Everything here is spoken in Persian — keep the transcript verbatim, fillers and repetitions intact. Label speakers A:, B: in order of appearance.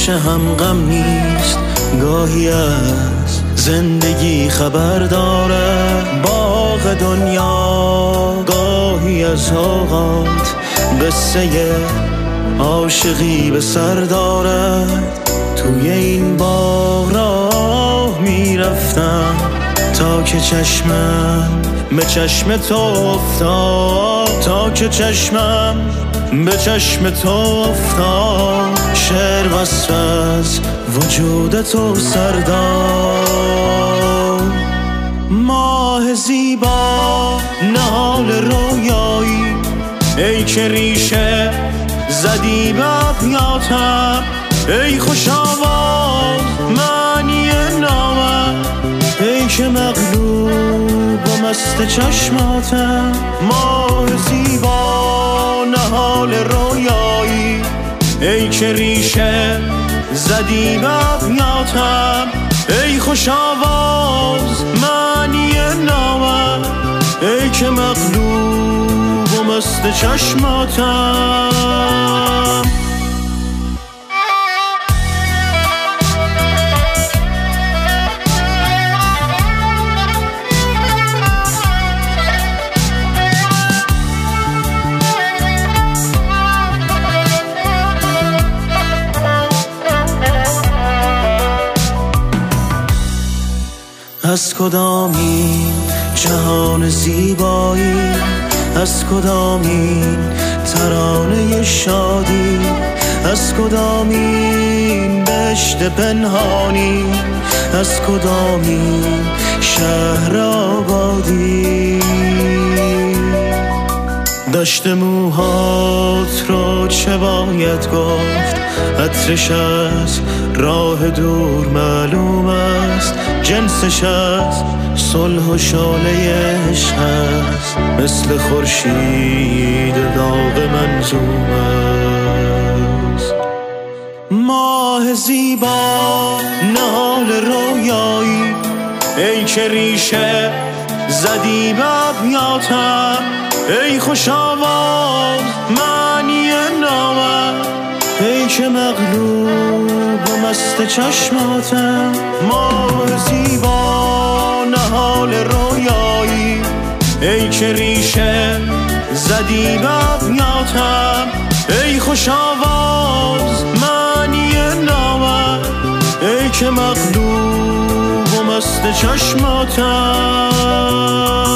A: همیشه هم غم نیست، گاهی از زندگی خبر داره باغ دنیا، گاهی از اوقات قصه عاشقی به سر دارد. توی این باغ راه میرفتم تا که چشمم به چشم تو افتاد، تا که چشمم به چشم تو افتاد. شعر وصف از وجود تو سرداد. ماه زیبا نهال رویایی، ای که ریشه زدی به ابیاتم، ای خوش آواز معنی نامم، ای که مغلوب و مست چشماتم. ماه زیبا نهال رویایی، ای که ریشه زدی به ابیاتم، ای خوش آواز معنی نامم، ای که مغلوب و مست چشماتم. از کدامین جهان زیبایی، از کدامین ترانه شادی، از کدامین بهشت پنهانی، از کدامین شهر آبادی. دشت موهات رو چه باید گفت، عطرش از راه دور معلوم است، جنسش از صلح و شاله عشق است، مثل خورشید داغ منظوم است. ماه زیبا نهال رویایی، ای که ریشه زدی به ابیاتم، ای خوش آواز معنی نامم، ای که مغلوب و مست چشماتم. ماه زیبا نهال رویایی، ای که ریشه زدی به ابیاتم، ای خوش آواز معنی نامم، ای که مغلوب و مست چشماتم.